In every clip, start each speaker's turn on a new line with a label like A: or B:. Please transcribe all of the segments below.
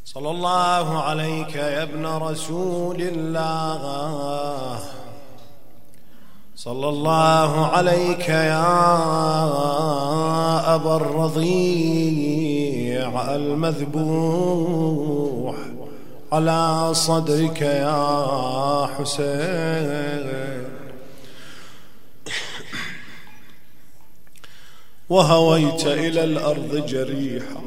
A: صلى الله عليك يا ابن رسول الله، صلى الله عليك يا أبا الرضيع المذبوح على صدرك يا حسين. وهويت إلى الأرض جريحا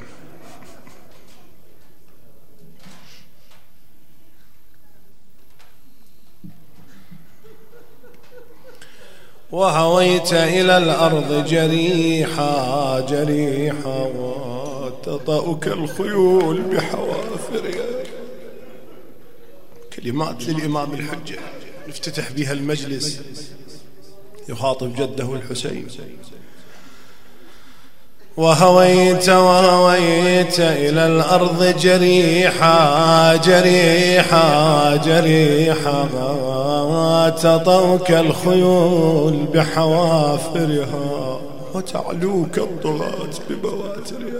A: وهويت إلى الأرض جريحا جريحا وتطأك الخيول بحوافرها. كلمات للإمام الحجة نفتتح بها المجلس يخاطب جده الحسين. وهويت إلى الأرض جريحا جريحا جريحا تطأك الخيول بحوافرها وتعلوك الطغاة ببواترها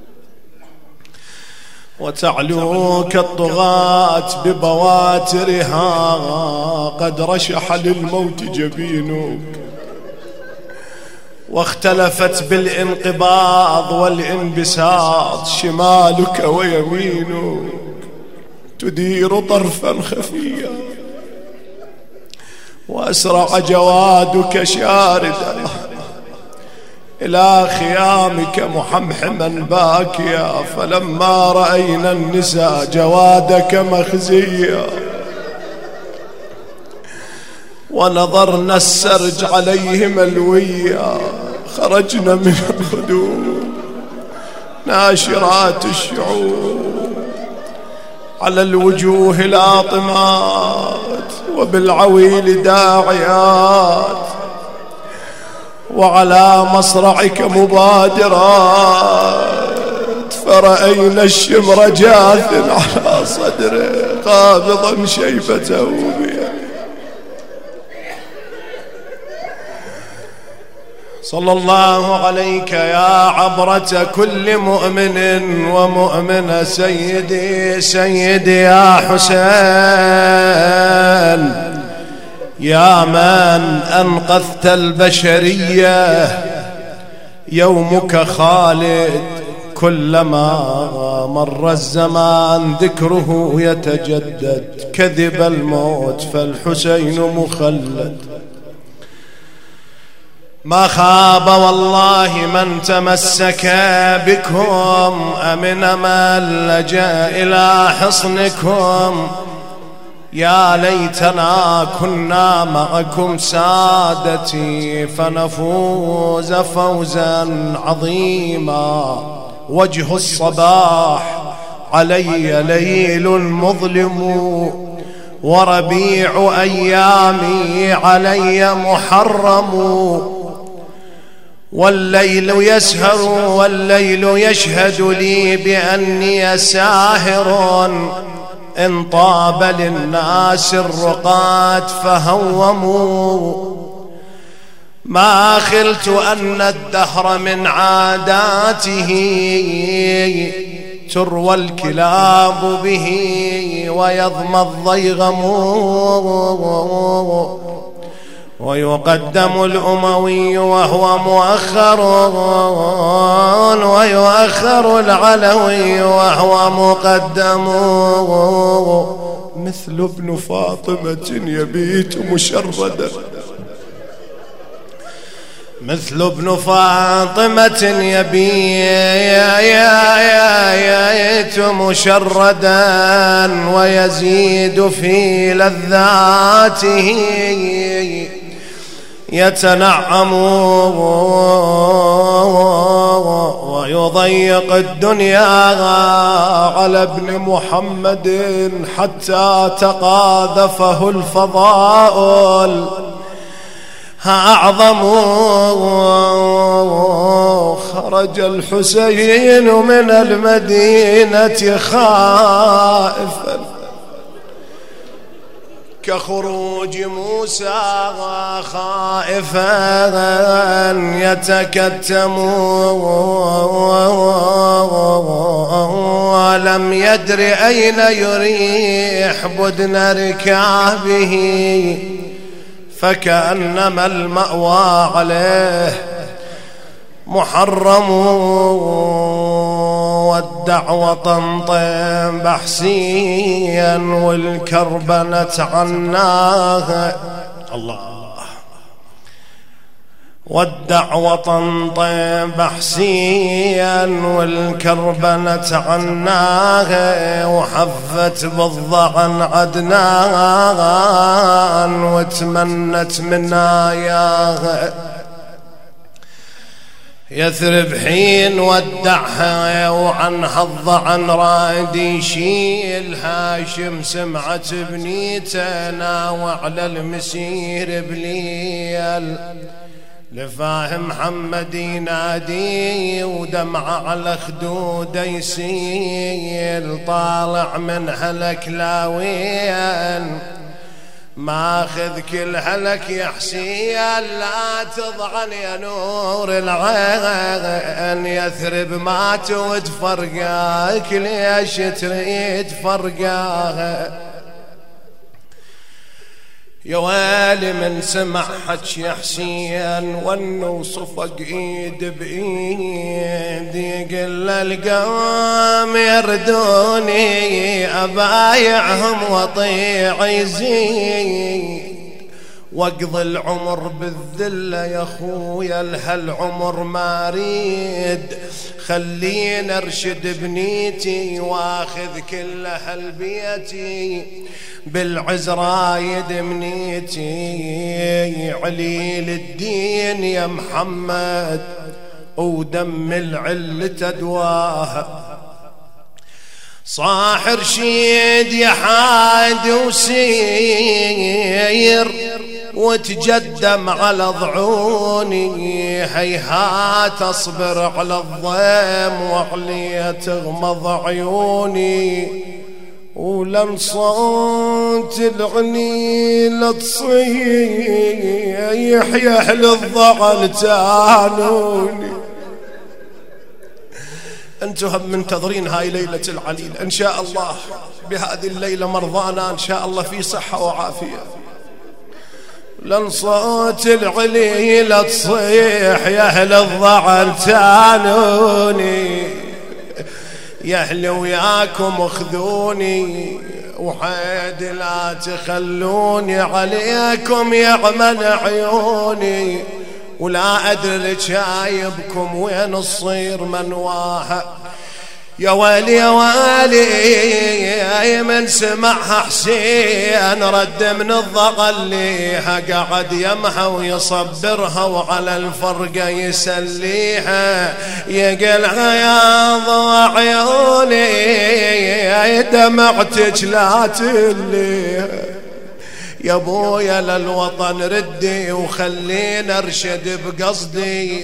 A: وتعلوك الطغاة ببواترها. قد رشح للموت جبينك واختلفت بالانقباض والانبساط شمالك ويمينك، تدير طرفا خفيا وأسرع جوادك شاردا إلى خيامك محمحما باكيا. فلما رأينا النساء جوادك مخزيا ونظرنا السرج عليه ملويا، خرجنا من الخدود ناشرات الشعور على الوجوه لاطمات وبالعويل داعيات، وعلى مصرعك مبادرات. فرأينا الشمر جاث على صدره قابضا شيبته بيده. صلى الله عليك يا عبرة كل مؤمن ومؤمنة سيدي سيدي يا حسين، يا من أنقذت البشرية. يومك خالد كلما مر الزمان ذكره يتجدد. كذب الموت فالحسين مخلد. ما خاب والله من تمسك بكم، أمن من لجأ إلى حصنكم. يا ليتنا كنا معكم سادتي فنفوز فوزا عظيما. وجه الصباح علي ليل مظلم، وربيع أيامي علي محرم. والليل يسهر والليل يشهد لي بأني ساهر. إن طاب للناس الرقاد فهوموا. ما خلت أن الدهر من عاداته تروى الكلاب به ويضمى الضيغم. ويقدم الأموي وهو مؤخر، ويؤخر العلوي وهو مقدم. مثل ابن فاطمة يبيت مشردا، مثل ابن فاطمة يبيت مشردا ويزيد في لذاته. يتنعم ويضيق الدنيا على ابن محمد حتى تقاذفه الفضائل. أعظم خرج الحسين من المدينة خائفا كخروج موسى خائفا يتكتم ولم
B: يدري أين يريح بدن ركابه، فكأنما المأوى عليه محرم. والدعوة طنطين بحسيا والكربنة عناها. الله. والدعوة طنطين بحسيا والكربنة عناها، وحفت بالضعن عدنان وتمنت مناياها. يثرب حين ودعها وعنها الضعن راد يشيل، هاشم سمعت بنيته ناوى على المسير بليل، لفاهم محمد ينادي ودمعه على خدوده يسيل، طالع من هلك لاوين ماخذ كل هلك يا حسين، لا تضعن يا نور العين، يثرب مات وتفرقاك ليش تريد فرقاها. يا ويلي من سمع حج يا حسين وانه صفق ايد بايد، يقل القوم يردوني ابايعهم واطيع يزيد، واقضي العمر بالذله يا خويا لهالعمر ما اريد، خليني ارشد بنيتي واخذ كل هالبيتي، بالعز رايد منيتي عليل الدين يا محمد، ودم العلة دواها. صاح رشيد يا حاد وسير وتجدم على ضعوني، هيهات اصبر على الضيم وعليه تغمض عيوني، ولن صوت العنيل تصيح يا اهل الضغن تانوني. انتم هم منتظرين هاي ليلة العليل، ان شاء الله بهذه الليلة مرضانا ان شاء الله في صحة وعافية. لن صوت العليل تصيح يا اهل الضغن تانوني، يا أهل وياكم اخذوني وحيد لا تخلوني، عليكم يعمل عيوني، ولا أدري شايبكم وين الصير منواها. يا ويلي يا ويلي من سمعها حسين رد من الضغل ليها، قعد يمها ويصبرها وعلى الفرقة يسليها، يقلها يا ضوى عيوني دمعتك لا تليها، يا بويا للوطن ردي وخلينا ارشد بقصدي،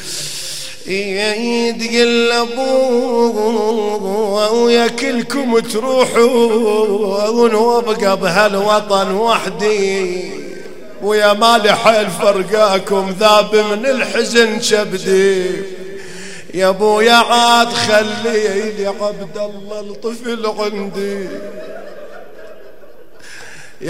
B: يتقلبوا ويا كلكم تروحوا وابقى بهالوطن وحدي، ويا مالي حيل فرقاكم ذاب من الحزن شبدي، يا ابويا عاد خليلي عبد الله الطفل عندي، يا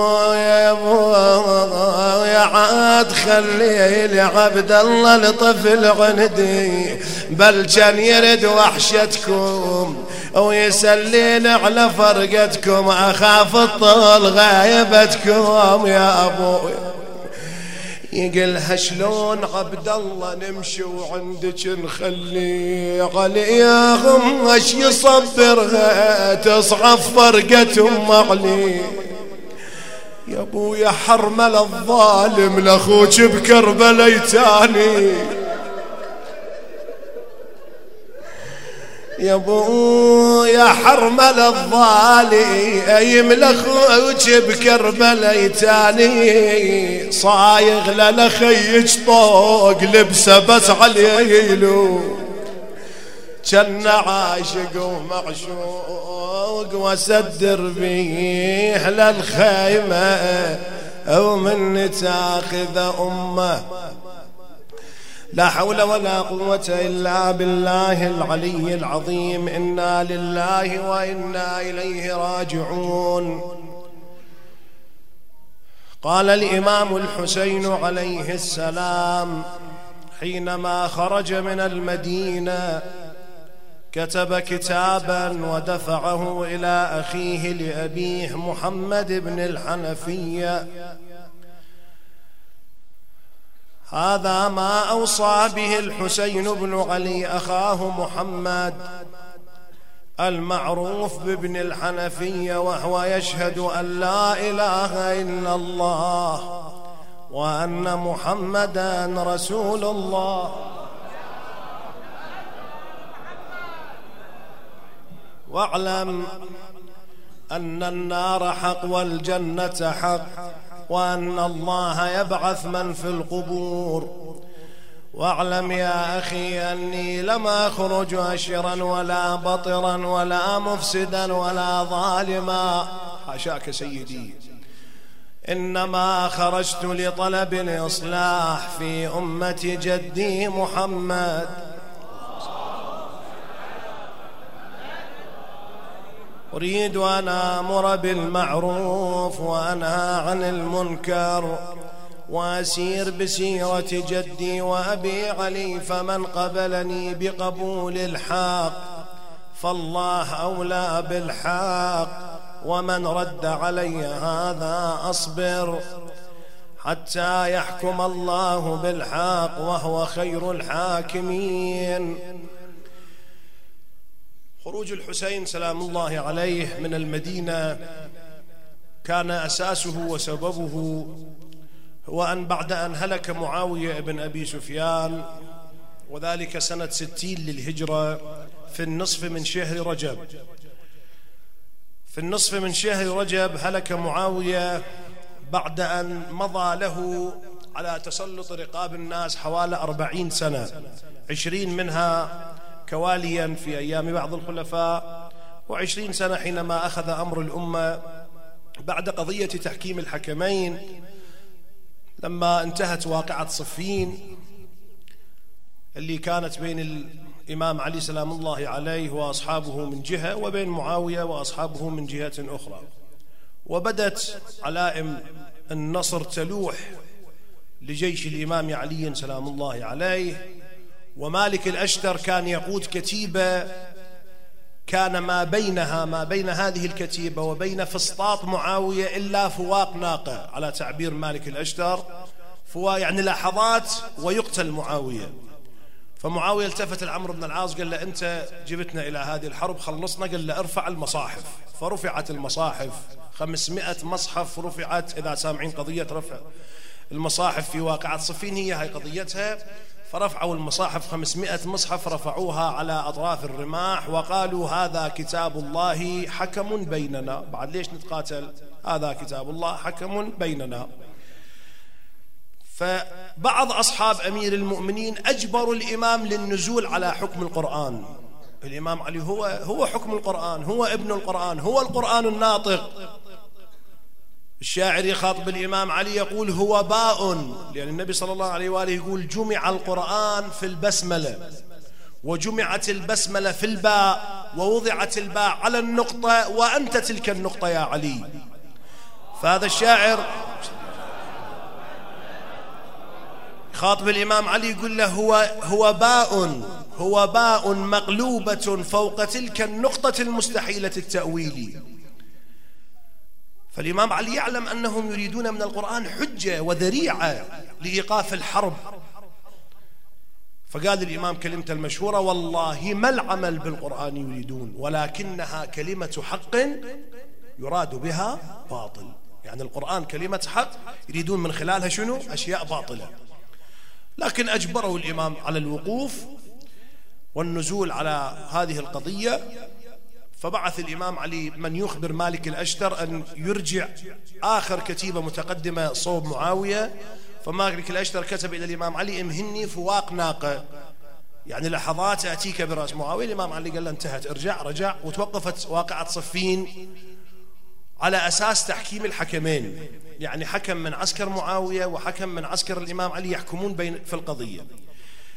B: ابويا عاد خليلي عبد الله لطفل عندي، بل كان يرد وحشتكم ويسلين على فرقتكم، اخاف الطول غايبتكم يا ابويا. يقلها شلون عبد الله نمشي وعندك نخلي عليهم، اش يصبرها تصعب فرقتهم علي، يا ابويا حرمل الظالم لاخوك بكربلاء يتاني، يا ابويا حرمل الظالم لاخوك بكربلاء يتاني، صايغ لخيج طوق لبسه بس عليلو، كان عاشق ومعشوق واسدر بيه للخيمة ومن تاخذ امه، لا حول ولا قوة إلا بالله العلي العظيم. إنا لله وإنا إليه راجعون. قال الإمام الحسين عليه السلام حينما خرج من المدينة كتب كتابا ودفعه إلى أخيه لأبيه محمد بن الحنفية. هذا ما أوصى به الحسين بن علي أخاه محمد المعروف بابن الحنفية، وهو يشهد أن لا إله إلا الله وأن محمدا رسول الله. واعلم أن النار حق والجنة حق، وأن الله يبعث من في القبور. واعلم يا أخي أني لم أخرج أشرا ولا بطرا ولا مفسدا ولا ظالما، حاشاك سيدي، إنما خرجت لطلب الإصلاح في أمة جدي محمد. أريد أن آمر بالمعروف وأنهى عن المنكر وأسير بسيرة جدي وأبي علي، فمن قبلني بقبول الحق فالله أولى بالحق، ومن رد علي هذا أصبر حتى يحكم الله بالحق وهو خير الحاكمين. خروج الحسين سلام الله عليه من المدينة كان أساسه وسببه هو أن بعد أن هلك معاوية بن أبي سفيان، وذلك سنة 60 للهجرة في النصف من شهر رجب. في النصف من شهر رجب هلك معاوية بعد أن مضى له على تسلط رقاب الناس حوالي 40 سنة، 20 منها كواليا في أيام بعض الخلفاء، و20 سنة حينما أخذ أمر الأمة بعد قضية تحكيم الحكمين لما انتهت واقعة صفين اللي كانت بين الإمام علي سلام الله عليه وأصحابه من جهة، وبين معاوية وأصحابه من جهة أخرى. وبدت علائم النصر تلوح لجيش الإمام علي سلام الله عليه، ومالك الأشتر كان يقود كتيبة كان ما بين هذه الكتيبة وبين فسطاط معاوية إلا فواق ناقة على تعبير مالك الأشتر، يعني لحظات ويقتل معاوية. فمعاوية التفت لعمرو بن العاص قال له أنت جبتنا إلى هذه الحرب خلصنا، قال له ارفع المصاحف. فرفعت المصاحف 500 مصحف رفعت، إذا سامعين قضية رفع المصاحف في واقعة صفين هي قضيتها. فرفعوا المصاحف 500 مصحف رفعوها على أطراف الرماح وقالوا هذا كتاب الله حكم بيننا. بعد ليش نتقاتل؟ هذا كتاب الله حكم بيننا. فبعض أصحاب أمير المؤمنين أجبروا الإمام للنزول على حكم القرآن. الإمام علي هو حكم القرآن، هو ابن القرآن، هو القرآن الناطق. الشاعر يخاطب الإمام علي يقول هو باء، لأن النبي صلى الله عليه وآله يقول جمع القرآن في البسملة، وجمعت البسملة في الباء، ووضعت الباء على النقطة، وأنت تلك النقطة يا علي. فهذا الشاعر خاطب الإمام علي يقول له هو باء مقلوبة فوق تلك النقطة المستحيلة التأويل. فالإمام علي يعلم أنهم يريدون من القرآن حجة وذريعة لإيقاف الحرب. فقال الإمام كلمة المشهورة والله ما العمل بالقرآن يريدون ولكنها كلمة حق يراد بها باطل. يعني القرآن كلمة حق يريدون من خلالها شنو؟ أشياء باطلة. لكن أجبروا الإمام على الوقوف والنزول على هذه القضية. فبعث الإمام علي من يخبر مالك الأشتر أن يرجع آخر كتيبة متقدمة صوب معاوية. فمالك الأشتر كتب إلى الإمام علي امهني فواق ناقة، يعني لحظات أتيك برأس معاوية. الإمام علي قال له انتهت، رجع. وتوقفت واقعة صفين على أساس تحكيم الحكمين، يعني حكم من عسكر معاوية وحكم من عسكر الإمام علي يحكمون في القضية.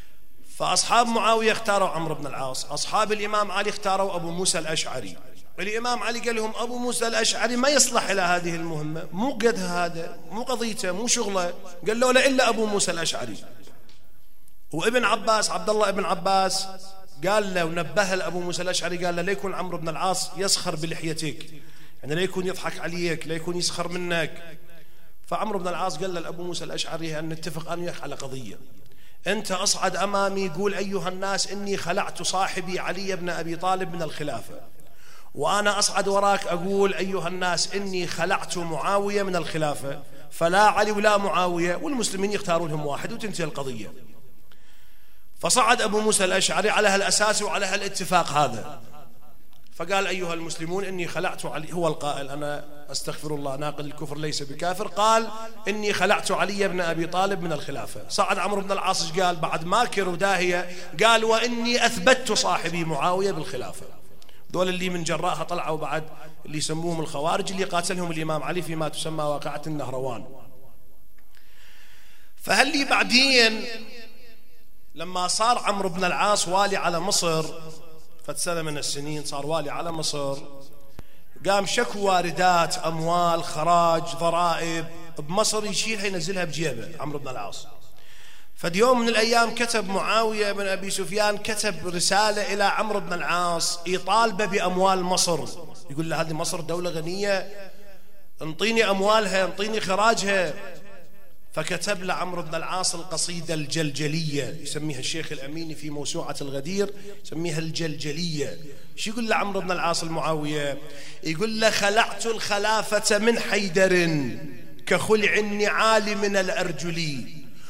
B: فأصحاب معاوية اختاروا عمرو بن العاص، أصحاب الإمام علي اختاروا أبو موسى الأشعري. الإمام علي قال لهم أبو موسى الأشعري ما يصلح إلى هذه المهمة، مو قدها هذا، مو قضيته، مو شغله. قال له لا إلا أبو موسى الأشعري. وابن عباس عبد الله ابن عباس قال له ونبه لأبو موسى الأشعري، قال له لا يكون عمرو بن العاص يسخر بلحيتك، يعني لا يكون يضحك عليك، لا يكون يسخر منك. فعمرو بن العاص قال له لأبو موسى الأشعري أن نتفق أنا وياك على قضية، أنت أصعد أمامي قول أيها الناس إني خلعت صاحبي علي بن أبي طالب من الخلافة، وأنا أصعد وراك أقول أيها الناس إني خلعت معاوية من الخلافة، فلا علي ولا معاوية، والمسلمين يختارون لهم واحد وتنتهي القضية. فصعد أبو موسى الأشعري على هالأساس وعلى هالاتفاق هذا، فقال أيها المسلمون إني خلعت علي، هو القائل أنا أستغفر الله ناقل الكفر ليس بكافر، قال إني خلعت علي بن أبي طالب من الخلافة. صعد عمرو بن العاص قال بعد ماكر وداهية، قال وإني أثبت صاحبي معاوية بالخلافة. دول اللي من جراءها طلعوا بعد اللي يسموهم الخوارج، اللي قاتلهم الإمام علي فيما تسمى واقعة النهروان. فهل بعدين لما صار عمرو بن العاص والي على مصر سنة من السنين، صار والي على مصر، قام شكو واردات أموال خراج ضرائب بمصر يشيلها ينزلها بجيبه عمرو بن العاص. فاليوم من الأيام كتب معاوية بن أبي سفيان كتب رسالة إلى عمرو بن العاص يطالبه بأموال مصر، يقول له هذه مصر دولة غنية، انطيني أموالها، انطيني خراجها. فكتب لعمرو بن العاص القصيدة الجلجلية، يسميها الشيخ الأميني في موسوعة الغدير، يسميها الجلجلية. شو يقول لعمرو بن العاص المعاوية؟ يقول له خلعت الخلافة من حيدر كخلع النعال من الأرجل،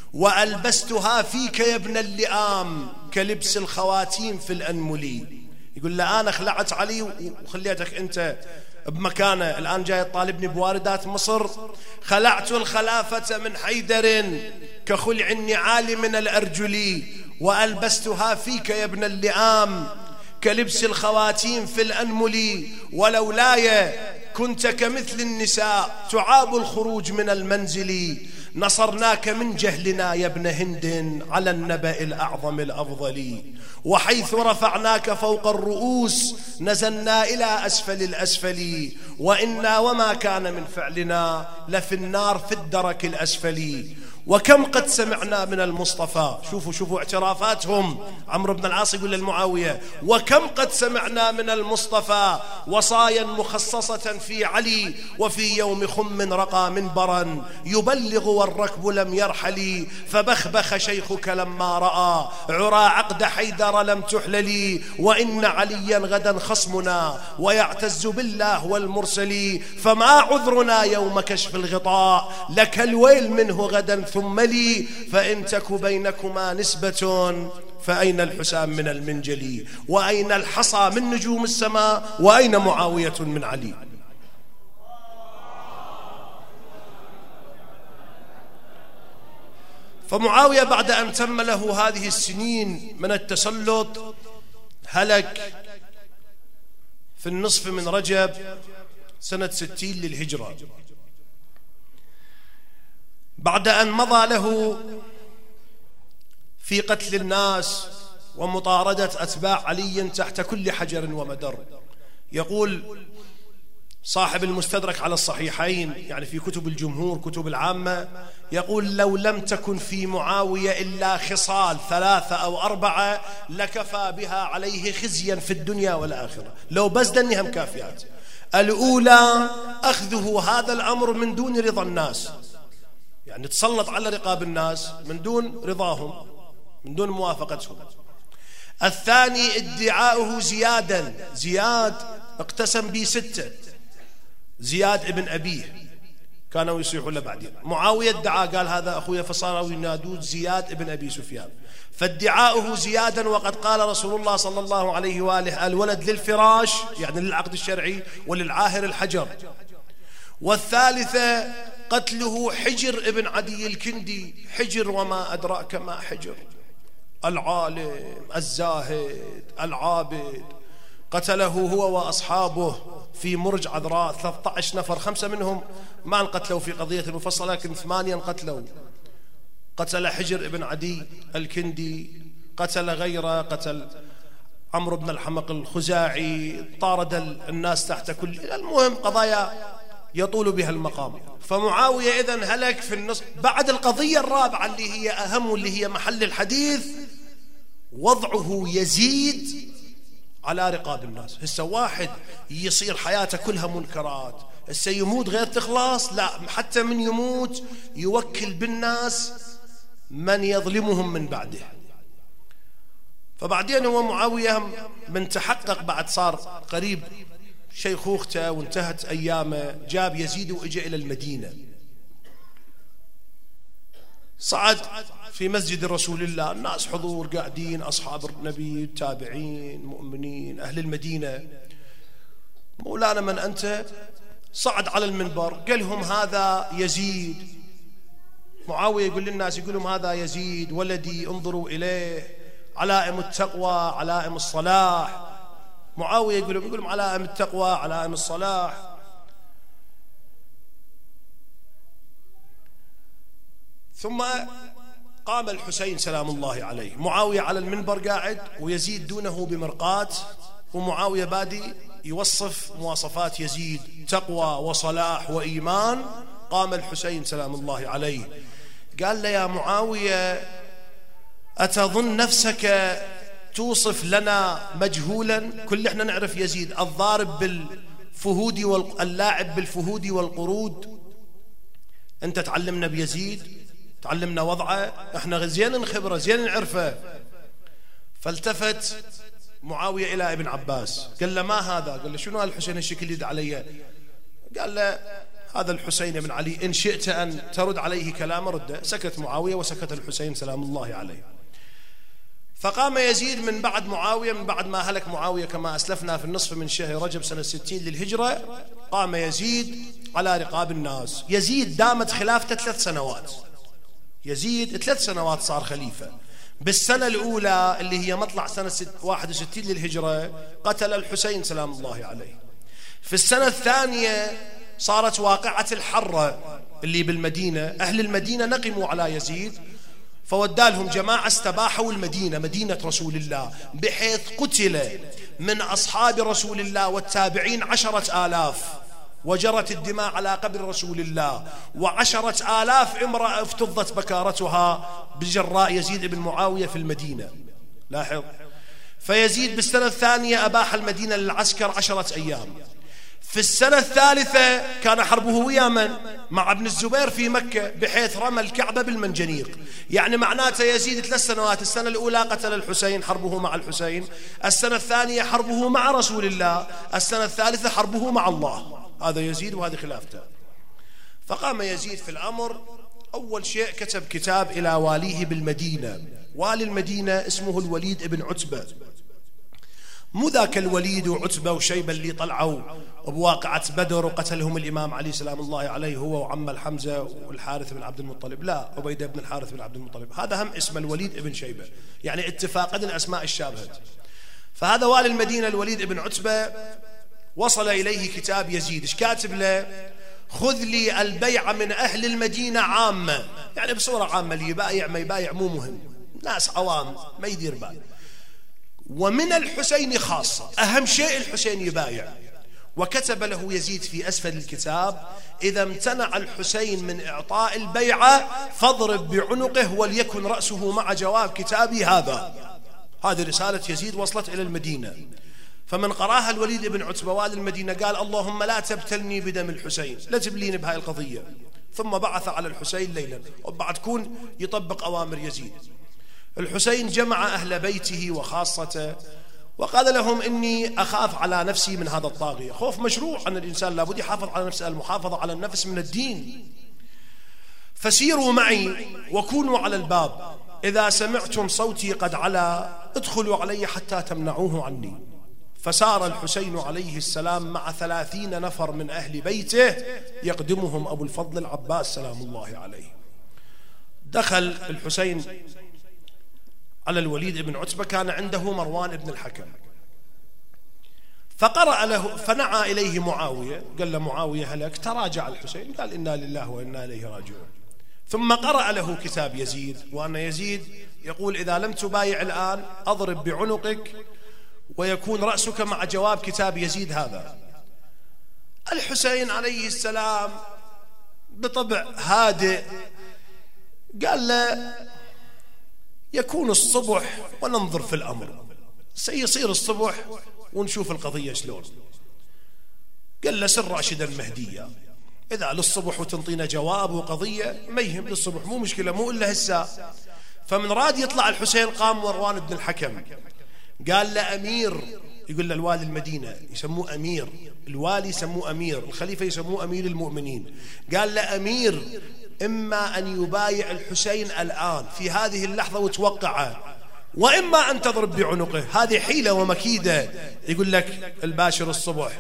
B: وألبستها فيك يا ابن اللئام كلبس الخواتيم في الأنمل. يقول له أنا خلعت علي وخليتك أنت بمكانه، الآن جاي تطالبني بواردات مصر. خلعت الخلافة من حيدر كخلع النعال من الأرجل، وألبستها فيك يا ابن اللئام كلبس الخواتيم في الأنمل، ولولاي كنت كمثل النساء تعاب الخروج من المنزل، نصرناك من جهلنا يا ابن هند على النبأ الأعظم الأفضل، وحيث رفعناك فوق الرؤوس نزلنا إلى أسفل الأسفل، وإنا وما كان من فعلنا لفي النار في الدرك الأسفل. وكم قد سمعنا من المصطفى، شوفوا اعترافاتهم. عمرو بن العاص يقول للمعاوية وكم قد سمعنا من المصطفى وصايا مخصصة في علي، وفي يوم خم رقى منبرا يبلغ والركب لم يرحل، فبخبخ شيخك لما رأى عرى عقد حيدر لم تحللي، وإن عليا غدا خصمنا ويعتز بالله والمرسل، فما عذرنا يوم كشف الغطاء لك الويل منه غدا ثم لي، فإن تك بينكما نسبة فأين الحسام من المنجلي، وأين الحصى من نجوم السماء، وأين معاوية من علي. فمعاوية بعد أن تم له هذه السنين من التسلط هلك في النصف من رجب سنة 60 للهجرة، بعد أن مضى له في قتل الناس ومطاردة أتباع علي تحت كل حجر ومدر. يقول صاحب المستدرك على الصحيحين، يعني في كتب الجمهور كتب العامة، يقول لو لم تكن في معاوية إلا خصال 3 أو 4 لكفى بها عليه خزيا في الدنيا والآخرة، لو بس دنهم كافيات. الأولى أخذه هذا الأمر من دون رضا الناس، يعني تسلط على رقاب الناس من دون رضاهم، من دون موافقتهم. الثاني ادعاؤه زيادا، زياد اقتسم به 6، زياد ابن أبيه كانوا يصيحوا له بعدين. معاوية ادعى قال هذا أخويا، فصاروا ينادون زياد ابن أبي سفيان، فادعاؤه زيادا. وقد قال رسول الله صلى الله عليه وآله الولد للفراش يعني للعقد الشرعي، وللعاهر الحجر. والثالثة قتله حجر ابن عدي الكندي. حجر وما أدراك ما حجر، العالم الزاهد العابد، قتله هو وأصحابه في مرج عذراء 13 نفر، 5 منهم ما انقتلوا في قضية المفصلة، لكن 8 انقتلوا. قتل حجر ابن عدي الكندي، قتل غيره، قتل عمرو بن الحمق الخزاعي، طارد الناس تحت كل، المهم قضايا يطول بها المقام. فمعاوية إذن هلك في النص. بعد القضية الرابعة اللي هي أهم واللي هي محل الحديث، وضعه يزيد على رقاب الناس. هسه واحد يصير حياته كلها منكرات، هسه يموت غير تخلص، لا، حتى من يموت يوكل بالناس من يظلمهم من بعده. فبعدين هو معاوية من تحقق بعد صار قريب شيخوخته وانتهت أيامه، جاب يزيد وإجا إلى المدينة، صعد في مسجد رسول الله، الناس حضور قاعدين، أصحاب النبي، التابعين، مؤمنين، أهل المدينة. مولانا من أنت؟ صعد على المنبر قال لهم هذا يزيد. معاوية يقول للناس، يقول لهم هذا يزيد ولدي، انظروا إليه، علائم التقوى، علائم الصلاح. معاوية يقول لهم علائم التقوى، علائم الصلاح. ثم قام الحسين سلام الله عليه، معاوية على المنبر قاعد ويزيد دونه بمرقاة، ومعاوية بادي يوصف مواصفات يزيد، تقوى وصلاح وإيمان. قام الحسين سلام الله عليه قال له يا معاوية أتظن نفسك توصف لنا مجهولا؟ كل احنا نعرف يزيد الضارب بالفهود اللاعب بالفهود والقرود، انت تعلمنا بيزيد، تعلمنا وضعه، احنا زين نخبره، زين نعرفه. فالتفت معاوية إلى ابن عباس قال له ما هذا؟ قال له شنو الحسين الشكل يد علي؟ قال له هذا الحسين بن علي، إن شئت أن ترد عليه كلام رده. سكت معاوية وسكت الحسين سلام الله عليه. فقام يزيد من بعد معاوية، من بعد ما هلك معاوية كما أسلفنا في النصف من شهر رجب سنة 60 للهجرة، قام يزيد على رقاب الناس. يزيد دامت خلافته 3 سنوات، يزيد 3 سنوات صار خليفة. بالسنة الأولى اللي هي مطلع سنة 61 للهجرة قتل الحسين سلام الله عليه. في السنة الثانية صارت واقعة الحرة اللي بالمدينة، أهل المدينة نقموا على يزيد، فودالهم جماعة استباحوا المدينة، مدينة رسول الله، بحيث قتل من أصحاب رسول الله والتابعين 10,000، وجرت الدماء على قبر رسول الله، و10,000 امرأة افتضت بكارتها بجراء يزيد بن معاوية في المدينة. لاحظ. فيزيد بالسنة الثانية أباح المدينة للعسكر 10 أيام. في السنة الثالثة كان حربه ويا من؟ مع ابن الزبير في مكة، بحيث رمى الكعبة بالمنجنيق. يعني معناته يزيد 3 سنوات، السنة الأولى قتل الحسين، حربه مع الحسين، السنة الثانية حربه مع رسول الله، السنة الثالثة حربه مع الله. هذا يزيد وهذه خلافته. فقام يزيد في الأمر، أول شيء كتب كتاب إلى واليه بالمدينة. والي المدينة اسمه الوليد بن عتبة، مو ذاك الوليد وعتبة وشيبة اللي طلعوا بواقعة بدر وقتلهم الإمام علي سلام الله عليه هو وعم الحمزة والحارث بن عبد المطلب، لا، عبيدة بن الحارث بن عبد المطلب، هذا هم اسم الوليد بن شيبة، يعني اتفاقا الأسماء الشابهة. فهذا والي المدينة الوليد بن عتبة وصل إليه كتاب يزيد، ايش كاتب له؟ خذ لي البيع من أهل المدينة عامة، يعني بصورة عامة، اللي يبايع ما يبايع مو مهم، ناس عوام ما يدير بال، ومن الحسين خاصة، أهم شيء الحسين يبايع. وكتب له يزيد في أسفل الكتاب: إذا امتنع الحسين من إعطاء البيعة فاضرب بعنقه وليكن رأسه مع جواب كتابي هذا. هذه رسالة يزيد وصلت إلى المدينة، فمن قراها الوليد بن عتبة والي المدينة قال: اللهم لا تبتلني بدم الحسين، لا تبليني بهاي القضية. ثم بعث على الحسين ليلا، وبعد كون يطبق أوامر يزيد. الحسين جمع أهل بيته وخاصته وقال لهم: إني أخاف على نفسي من هذا الطاغية. خوف مشروع، أن الإنسان لابد يحافظ على نفسه، المحافظة على النفس من الدين. فسيروا معي وكونوا على الباب، إذا سمعتم صوتي قد علا ادخلوا علي حتى تمنعوه عني. فسار الحسين عليه السلام مع 30 نفر من أهل بيته يقدمهم أبو الفضل العباس سلام الله عليه. دخل الحسين على الوليد بن عتبة، كان عنده مروان بن الحكم، فقرأ له، فنعى إليه معاوية، قال له: معاوية هلك. تراجع الحسين قال: إنا لله وإنا إليه راجعون. ثم قرأ له كتاب يزيد، وأن يزيد يقول إذا لم تبايع الآن أضرب بعنقك، ويكون رأسك مع جواب كتاب يزيد هذا. الحسين عليه السلام بطبع هادئ قال له يكون الصبح وننظر في الأمر، سيصير الصبح ونشوف القضية شلون. قال له سر راشدا مهديا، إذا للصبح وتنطينا جواب وقضية ما يهم، للصبح مو مشكلة، مو إلا هسه. فمن راد يطلع الحسين قام مروان بن الحكم قال له أمير، يقول له الوالي المدينة يسموه أمير، الوالي يسموه أمير، الخليفة يسموه أمير المؤمنين، قال له أمير إما أن يبايع الحسين الآن في هذه اللحظة وتوقعه، وإما أن تضرب بعنقه. هذه حيلة ومكيدة، يقول لك الباشر الصبح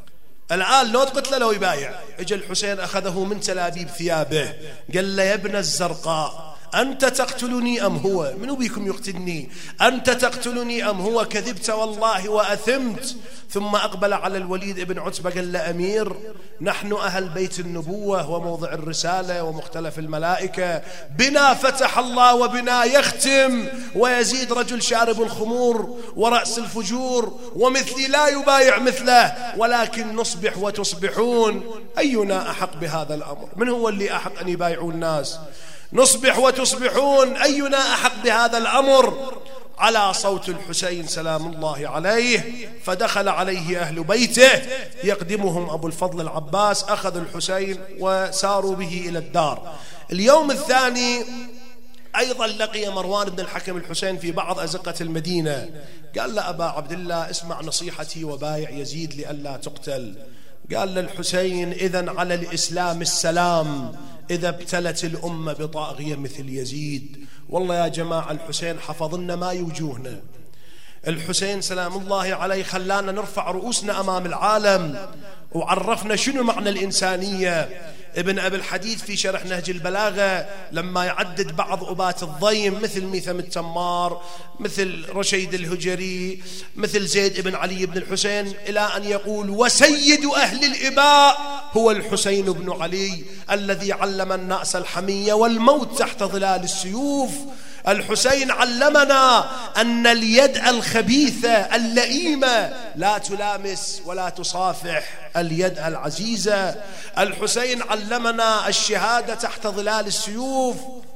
B: الآن لو تقتله لو يبايع. اجى الحسين أخذه من تلابيب ثيابه قال له يا ابن الزرقاء أنت تقتلني أم هو؟ منو بيكم يقتلني؟ أنت تقتلني أم هو؟ كذبت والله وأثمت. ثم أقبل على الوليد بن عتبة قال له أمير نحن أهل بيت النبوة وموضع الرسالة ومختلف الملائكة، بنا فتح الله وبنا يختم، ويزيد رجل شارب الخمور ورأس الفجور، ومثلي لا يبايع مثله، ولكن نصبح وتصبحون، أينا أحق بهذا الأمر؟ من هو اللي أحق أن يبايعوا الناس؟ نصبح وتصبحون، أينا أحق بهذا الأمر؟ على صوت الحسين سلام الله عليه، فدخل عليه أهل بيته يقدمهم أبو الفضل العباس، أخذ الحسين وساروا به إلى الدار. اليوم الثاني أيضا لقي مروان بن الحكم الحسين في بعض أزقة المدينة، قال له أبا عبد الله اسمع نصيحتي وبايع يزيد لئلا تقتل. قال للحسين إذن على الإسلام السلام إذا ابتلت الأمة بطاغية مثل يزيد. والله يا جماعة الحسين حفظنا ما يوجوهنا، الحسين سلام الله عليه خلانا نرفع رؤوسنا أمام العالم، وعرفنا شنو معنى الإنسانية. ابن أبي الحديث في شرح نهج البلاغة لما يعدد بعض أبات الضيم مثل ميثم التمار، مثل رشيد الهجري، مثل زيد بن علي بن الحسين، إلى أن يقول وسيد أهل الإباء هو الحسين بن علي الذي علم الناس الحمية والموت تحت ظلال السيوف. الحسين علمنا أن اليد الخبيثة اللئيمة لا تلامس ولا تصافح اليد العزيزة. الحسين علمنا الشهادة تحت ظلال السيوف.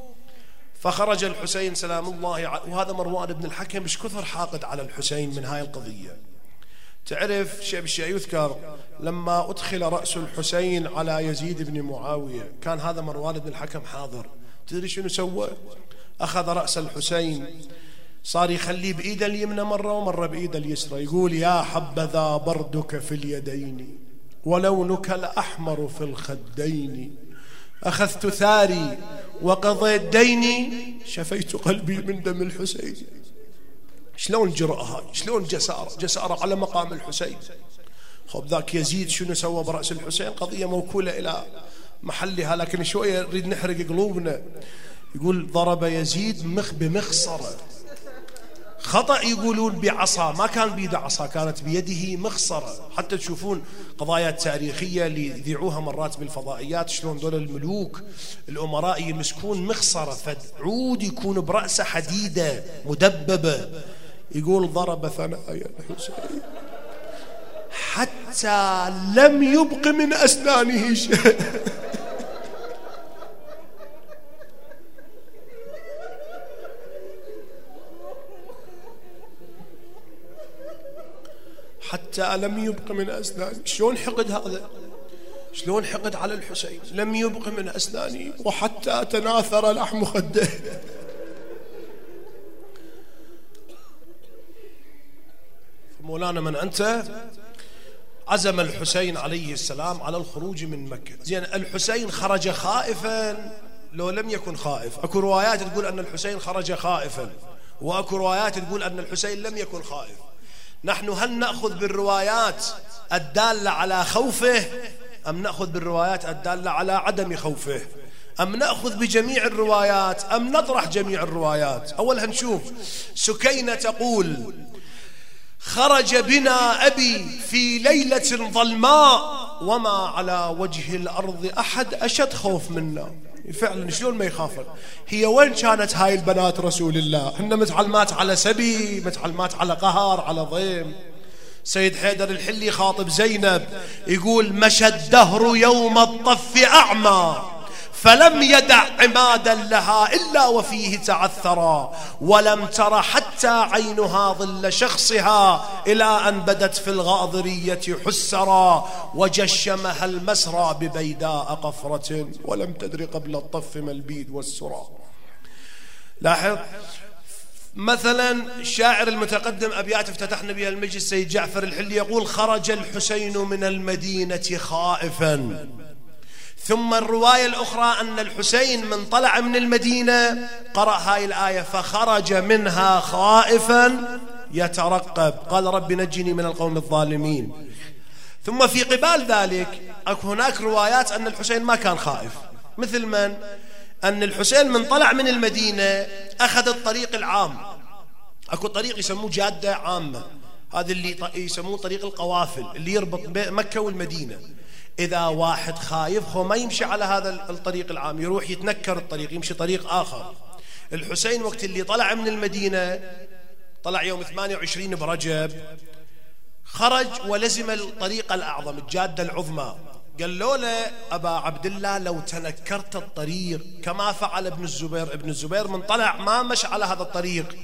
B: فخرج الحسين سلام الله عليه، وهذا مروان بن الحكم مش كثر حاقد على الحسين من هاي القضية. تعرف شيء بالشيء يذكر لما أدخل رأس الحسين على يزيد بن معاوية، كان هذا مروان بن الحكم حاضر. تدري شنو سوى؟ أخذ رأس الحسين صار يخليه بإيده اليمنى مرة ومرة بإيده اليسرى، يقول يا حبذا بردك في اليدين ولونك الأحمر في الخدين، أخذت ثاري وقضيت ديني، شفيت قلبي من دم الحسين. شلون جرأة هاي؟ شلون جسارة على مقام الحسين. خب ذاك يزيد شنو سوى برأس الحسين؟ قضية موكولة إلى محلها، لكن شوية نريد نحرق قلوبنا. يقول ضرب يزيد بمخصرة، خطأ يقولون بعصا، ما كان بيده عصا، كانت بيده مخصرة. حتى تشوفون قضايا تاريخية اللي يذيعوها مرات بالفضائيات شلون دول الملوك الأمراء يمسكون مخصرة، فعود يكون برأسه حديدة مدببة. يقول ضرب ثنايا الحسين حتى لم يبق من أسنانه شيء. حتى لم يبق من أسنانه. شلون حقد هذا؟ شلون حقد على الحسين؟ لم يبق من أسنانه وحتى تناثر لحم خده. مولانا من أنت؟ عزم الحسين عليه السلام على الخروج من مكة. زين الحسين خرج خائفا لو لم يكن خائف؟ أكو روايات تقول أن الحسين خرج خائفا، وأكو روايات تقول أن الحسين لم يكن خائف. نحن هل نأخذ بالروايات الدالة على خوفه أم نأخذ بالروايات الدالة على عدم خوفه؟ أم نأخذ بجميع الروايات أم نطرح جميع الروايات؟ أولها نشوف سكينة تقول خرج بنا أبي في ليلة ظلماء وما على وجه الأرض أحد أشد خوف منا. فعلا شلون ما يخافن. هي وين كانت هاي البنات رسول الله؟ هن متعلمات على سبي، متعلمات على قهر، على ضيم. سيد حيدر الحلي خاطب زينب يقول: مشى الدهر يوم الطف أعمى فلم يدع عمادا لها إلا وفيه تعثرا، ولم تر حتى عينها ظل شخصها إلى أن بدت في الغاضرية حسرا، وجشمها المسرى ببيداء قفرة ولم تدر قبل الطف ما البيد والسرى. لاحظ مثلا الشاعر المتقدم أبيات افتتحنا بها المجلس سيد جعفر الحلي يقول: خرج الحسين من المدينة خائفا. ثم الرواية الأخرى أن الحسين من طلع من المدينة قرأ هاي الآية: فخرج منها خائفا يترقب، قال رب نجني من القوم الظالمين. ثم في قبال ذلك هناك روايات أن الحسين ما كان خائف، مثل من أن الحسين من طلع من المدينة أخذ الطريق العام. أكو طريق يسموه جادة عامة، هذا اللي يسموه طريق القوافل اللي يربط مكة والمدينة. إذا واحد خايف هو ما يمشي على هذا الطريق العام، يروح يتنكر الطريق، يمشي طريق آخر. الحسين وقت اللي طلع من المدينة، طلع يوم 28 برجب، خرج ولزم الطريق الأعظم، الجادة العظمى. قال له أبا عبد الله: لو تنكرت الطريق كما فعل ابن الزبير. ابن الزبير من طلع ما مشى على هذا الطريق.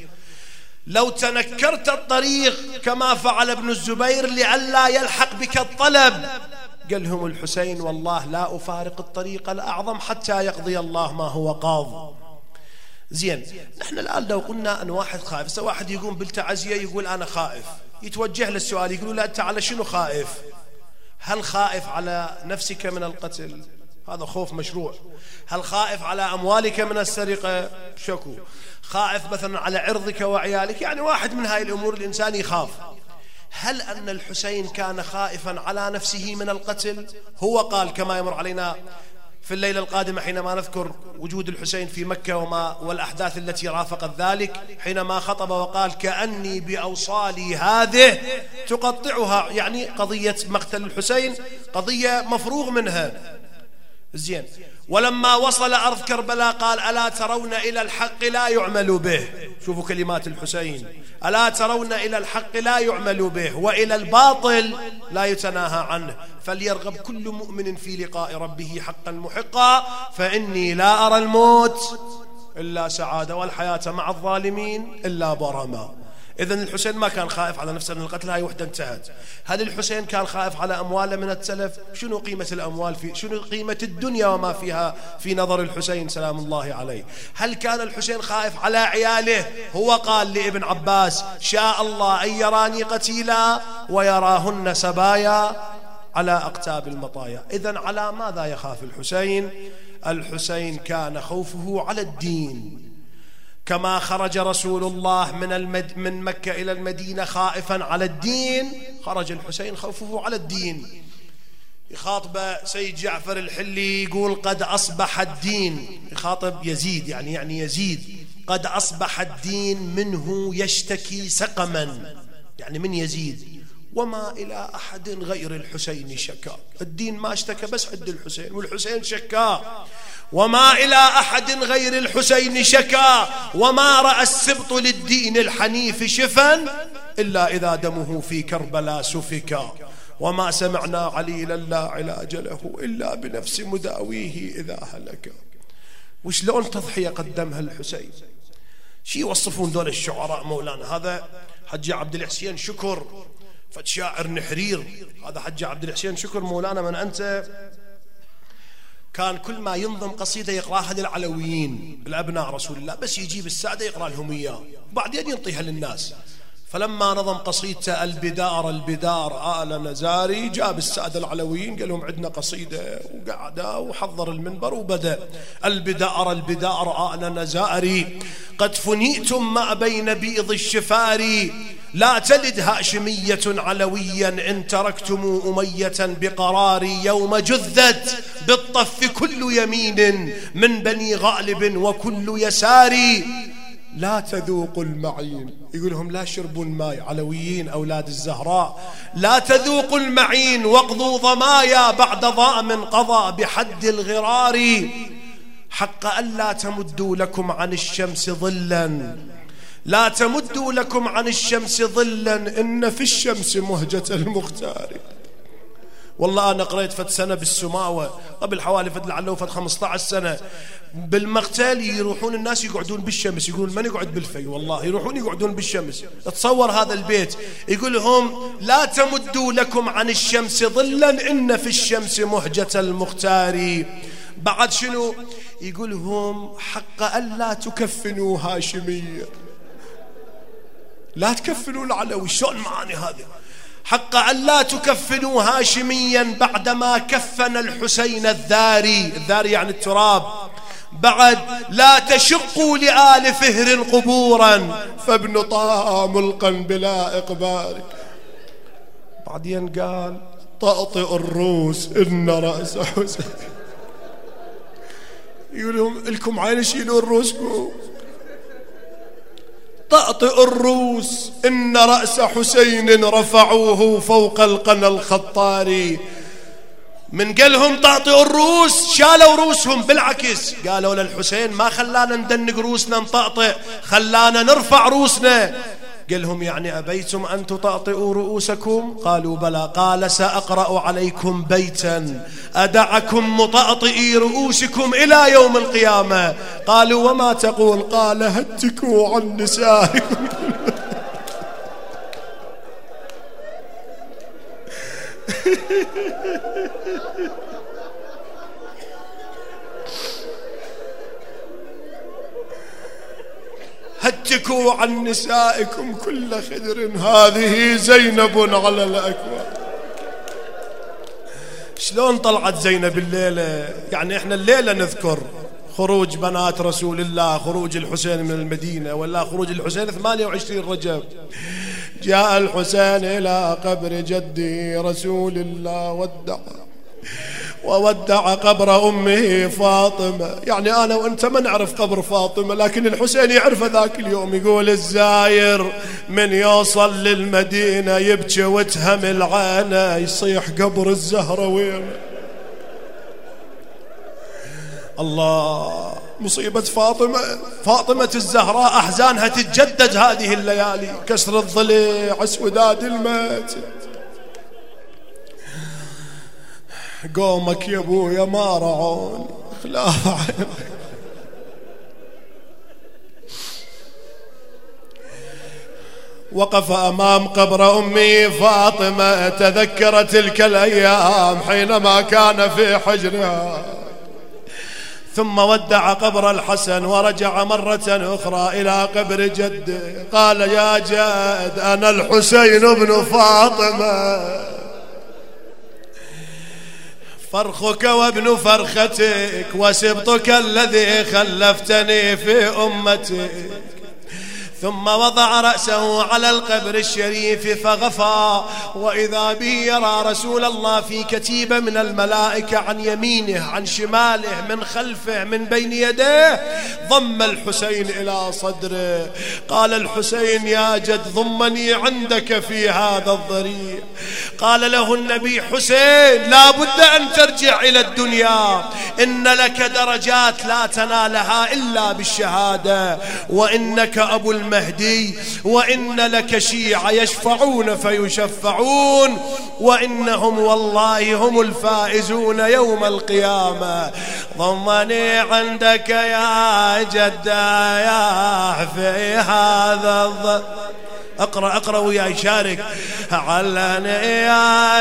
B: لو تنكرت الطريق كما فعل ابن الزبير لئلا يلحق بك الطلب. قال لهم الحسين: والله لا أفارق الطريق الأعظم حتى يقضي الله ما هو قاض. زين، نحن الآن لو قلنا أن واحد خائف، سواء واحد يقوم بالتعزية يقول أنا خائف، يتوجه للسؤال يقولوا: لا أنت على شنو خائف؟ هل خائف على نفسك من القتل؟ هذا خوف مشروع. هل خائف على أموالك من السرقة؟ شكو. خائف مثلا على عرضك وعيالك؟ يعني واحد من هاي الأمور الإنسان يخاف. هل أن الحسين كان خائفا على نفسه من القتل؟ هو قال كما يمر علينا في الليلة القادمة حينما نذكر وجود الحسين في مكة والأحداث التي رافقت ذلك، حينما خطب وقال: كأني بأوصالي هذه تقطعها، يعني قضية مقتل الحسين قضية مفروغ منها. زين، ولما وصل أرض كربلاء قال: ألا ترون إلى الحق لا يعمل به. شوفوا كلمات الحسين: ألا ترون إلى الحق لا يعمل به وإلى الباطل لا يتناهى عنه، فليرغب كل مؤمن في لقاء ربه حقا محقا، فإني لا أرى الموت إلا سعادة والحياة مع الظالمين إلا برما. إذن الحسين ما كان خائف على نفسه من القتل، هاي وحدة انتهت. هل الحسين كان خائف على أمواله من التلف؟ شنو قيمة الأموال شنو قيمة الدنيا وما فيها في نظر الحسين سلام الله عليه؟ هل كان الحسين خائف على عياله؟ هو قال لابن عباس: شاء الله أن يراني قتيلا ويراهن سبايا على أقتاب المطايا. إذن على ماذا يخاف الحسين؟ الحسين كان خوفه على الدين. كما خرج رسول الله من مكة إلى المدينة خائفا على الدين، خرج الحسين خوفه على الدين. يخاطب سيد جعفر الحلي يقول: قد أصبح الدين، يخاطب يزيد يعني يزيد: قد أصبح الدين منه يشتكي سقما، يعني من يزيد، وما إلى أحد غير الحسين شكا. الدين ما اشتكى بس عند الحسين، والحسين شكا. وما إلى أحد غير الحسين شكا، وما رأى السبط للدين الحنيف شفا إلا إذا دمه في كربلاء سفكا، وما سمعنا عليلا لا علاج له إلا بنفس مداويه إذا هلك. وشلون تضحية قدمها الحسين؟ شي يوصفون دول الشعراء مولانا. هذا حج عبد الحسين شكر، فشاعر نحرير. هذا حج عبد الحسين شكر مولانا من أنت، كان كل ما ينظم قصيدة يقراها للعلويين الأبناء رسول الله، بس يجيب السادة يقرأ لهم إياه وبعدين ينطيها للناس. فلما نظم قصيدته البدار آل نزاري، جاب السادة العلويين قال لهم: عندنا قصيدة، وقعد وحضر المنبر وبدأ: البدار آل نزاري قد فنيتم ما بين بيض الشفار، لا تلد هاشمية علويا إن تركتم أمية بقراري، يوم جذت بالطف كل يمين من بني غالب وكل يساري، لا تذوقوا المعين. يقولهم لا شربوا الماء، علويين أولاد الزهراء، لا تذوقوا المعين واقضوا ضمايا بعد ضامن قضى بحد الغرار، حق ألا تمدوا لكم عن الشمس ظلا، لا تمدوا لكم عن الشمس ظلا إن في الشمس مهجة المختار. والله أنا قريت فد سنة بالسماوة قبل حوالي فد لعله فد 15 سنة بالمقتل، يروحون الناس يقعدون بالشمس، يقولون من يقعد بالفي، والله يروحون يقعدون بالشمس. تصور هذا البيت يقول لهم لا تمدوا لكم عن الشمس ظلا إن في الشمس مهجة المختار. بعد شنو يقول لهم حق ألا تكفنوا هاشمية، لا تكفنوا العلوي. شلون معاني هذه؟ حق ألا تكفنوا هاشميا بعدما كفن الحسين الذاري، الذاري يعني التراب. بعد لا تشقوا لآل فهر قبورا فابن طه ملقا بلا إقبال. بعدين قال طأطئ الروس إن رأس حسين. يقولون لكم عين شيلوا رؤوسكم. طأطئ الروس إن رأس حسين رفعوه فوق القنا الخطاري. من قالهم طأطئ الروس شالوا روسهم، بالعكس قالوا للحسين ما خلانا ندنق روسنا نطأطئ، خلانا نرفع روسنا. قالهم يعني أبيتم أن تطأطئوا رؤوسكم؟ قالوا بلى. قال سأقرأ عليكم بيتا أدعكم مطأطئي رؤوسكم إلى يوم القيامة. قالوا وما تقول؟ قال هتكوا عن نسائكم. هتكوا عن نسائكم كل خدر هذه زينب على الأكوان. شلون طلعت زينب الليلة؟ يعني احنا الليلة نذكر خروج بنات رسول الله، خروج الحسين من المدينة، ولا خروج الحسين 28 رجب. جاء الحسين إلى قبر جدي رسول الله وودع قبر أمه فاطمة. يعني أنا وأنت ما نعرف قبر فاطمة، لكن الحسين يعرف ذاك اليوم. يقول الزاير من يوصل للمدينة يبكي وتهم العانة، يصيح قبر الزهرة وين. الله، مصيبة فاطمة الزهراء أحزانها تتجدد هذه الليالي، كسر الضلع، اسوداد المات. قومك يا ابويا ما رعون خلاف عين. وقف أمام قبر أمي فاطمة، تذكر تلك الأيام حينما كان في حجرها. ثم ودع قبر الحسن ورجع مرة أخرى إلى قبر جده. قال يا جاد أنا الحسين بن فاطمة، فرخك وابن فرختك وسبطك الذي خلفتني في أمتك. ثم وضع رأسه على القبر الشريف فغفى، وإذا به يرى رسول الله في كتيبة من الملائكة عن يمينه عن شماله من خلفه من بين يديه. ضم الحسين إلى صدره. قال الحسين يا جد ضمني عندك في هذا الضريع. قال له النبي حسين لا بد أن ترجع إلى الدنيا، إن لك درجات لا تنالها إلا بالشهادة، وإنك أبو المهدي، وإن لك شيعة يشفعون فيشفعون، وإنهم والله هم الفائزون يوم القيامة. ضمني عندك يا جدة يا في هذا الظل. اقرأ وياي شارك. علني يا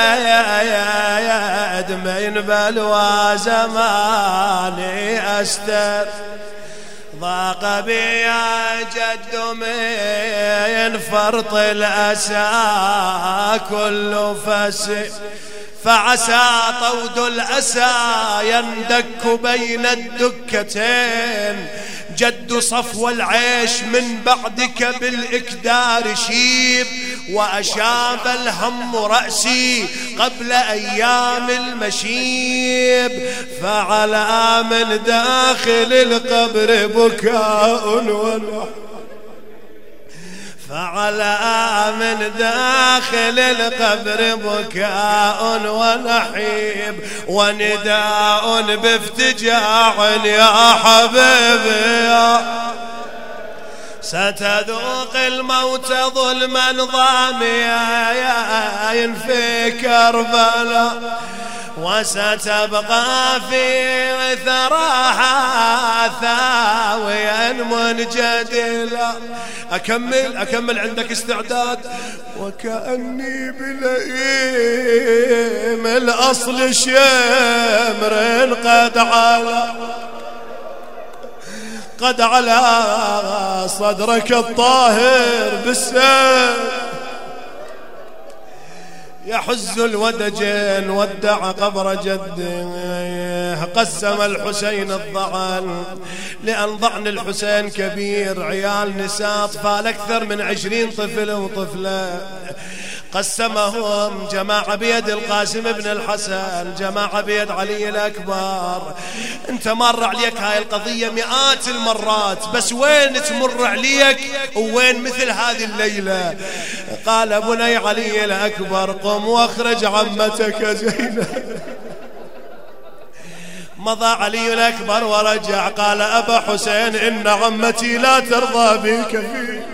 B: جيد من بلوى زماني أستر، ضاق بي يا جد من فرط الأسى كل فسي، فعسى طود الأسى يندك بين الدكتين. جد صفو العيش من بعدك بالإكدار شيب، وأشاب الهم رأسي قبل أيام المشيب، فعلى من داخل القبر بكاء ونحر، فعلى من داخل القبر بكاء ونحيب ونداء بافتجاع يا حبيبي ستذوق الموت ظلما ضاميا في كربلاء وستبقى في ثراها ثاويا منجدلا. أكمل عندك استعداد. وكأني بلئيم الأصل شمر قد على صدرك الطاهر بالسيف يحز الودجين ودع قبر جده. قسم الحسين الضعن لأن ضعن الحسين كبير، عيال نساء أطفال أكثر من 20 طفل وطفلة. قسمهم جماعة بيد القاسم بن الحسن، جماعة بيد علي الأكبر. انت مر عليك هاي القضية مئات المرات، بس وين تمر عليك وين مثل هذه الليلة؟ قال بني علي الأكبر قم واخرج عمتك زينب. مضى علي الأكبر ورجع قال أبا حسين إن عمتي لا ترضى بك فيه.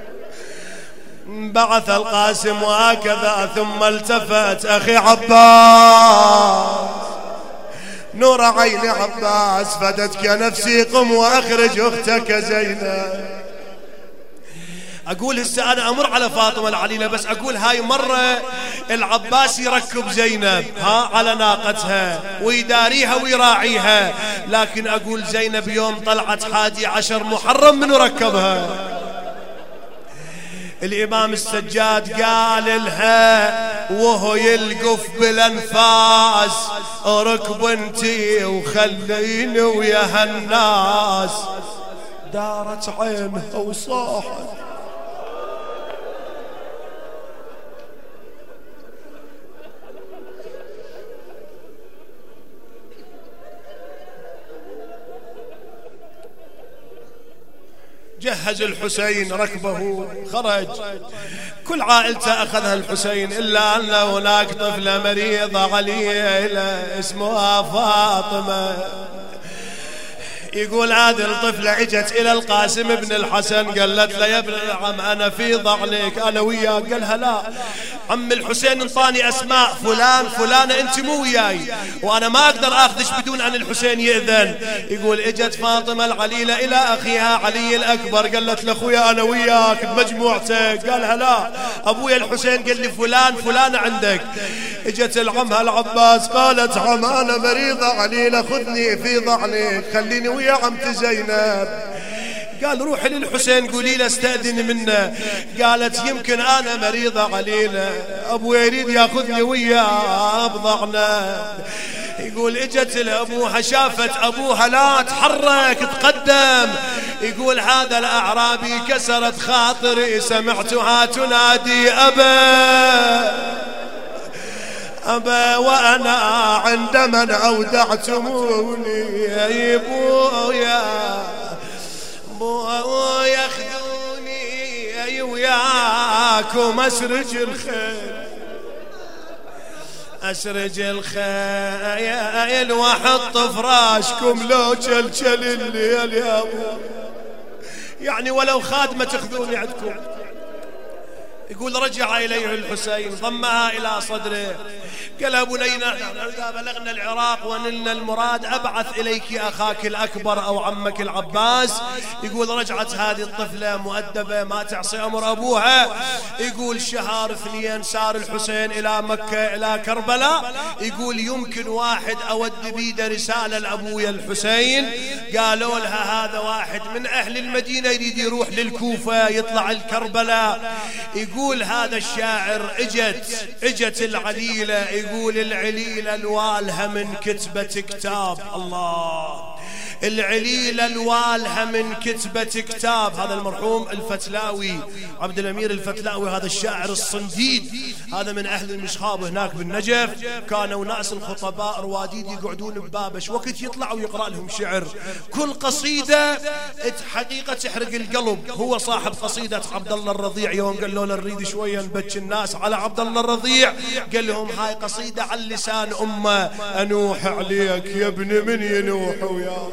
B: بعث القاسم وهكذا ثم التفت أخي عباس نور عين عباس فدتك نفسي قم وأخرج أختك زينب. أقول هسه أنا أمر على فاطمة العليلة، بس أقول هاي مرة العباس يركب زينب على ناقتها ويداريها ويراعيها، لكن أقول زينب يوم طلعت 11 محرم من ركبها. الإمام السجاد قال لها وهو يلقف بالأنفاس ركب انتي وخليني ويا هالناس. دارت عينها وصاحت جهز الحسين ركبه خرج، كل عائلته أخذها الحسين إلا أن هناك طفلة مريضة عليلة اسمها فاطمة. يقول هذه الطفلة اجت إلى القاسم بن الحسن قالت له يا ابن العم أنا في ضعنك أنا وياك. قالها لا عم الحسين انطاني أسماء فلان فلانة أنت مو وياي وأنا ما أقدر أخذش بدون أن الحسين يأذن. يقول اجت فاطمة العليلة إلى أخيها علي الأكبر قالت له أخويا أنا وياك بمجموعتك. قالها لا أبويا الحسين قال لي فلان فلانة عندك. اجت العمها العباس قالت عم أنا مريضة عليلة خذني في ضعنك خليني ويا عمتي زينب. قال روحي للحسين قولي له استأذن منه. قالت يمكن أنا مريضة عليلة أبوي يريد ياخذني وياه بضعنه. يقول اجت لأبوها شافت أبوها لا تحرك تقدم. يقول هذا الأعرابي كسرت خاطري سمعتها تنادي أبا وأنا عند من أودعتموني يا بويا ياخذوني وياكم أسرج الخيل وأحط فراشكم لو جلجل الليل يا أبو يعني ولو خادمة تاخذوني عندكم. يقول رجع إليه الحسين ضمها إلى صدره قال يا بنينا إذا بلغنا العراق ونلنا المراد أبعث إليك أخاك الأكبر أو عمك العباس. يقول رجعت هذه الطفلة مؤدبة ما تعصي أمر أبوها. يقول شهر 2 سار الحسين إلى مكة إلى كربلاء. يقول يمكن واحد أود بيده رسالة لأبويا الحسين قالوا لها هذا واحد من أهل المدينة يريد يروح للكوفة يطلع الكربلاء. يقول هذا الشاعر اجت العليلة. يقول العليلة الوالها من كتبة كتاب الله. العليلة الوالهة من كتبة كتاب. هذا المرحوم الفتلاوي عبد الأمير الفتلاوي، هذا الشاعر الصنديد، هذا من أهل المشخاب هناك بالنجف. كانوا ناس الخطباء رواديد يقعدون ببابش وقت يطلعوا يقرأ لهم شعر. كل قصيدة حقيقة تحرق القلب. هو صاحب قصيدة عبد الله الرضيع، يوم قال له نريد شوية نبكي الناس على عبد الله الرضيع، قال لهم هاي قصيدة على لسان أمه، أنوح عليك يا ابن من ينوح وياك،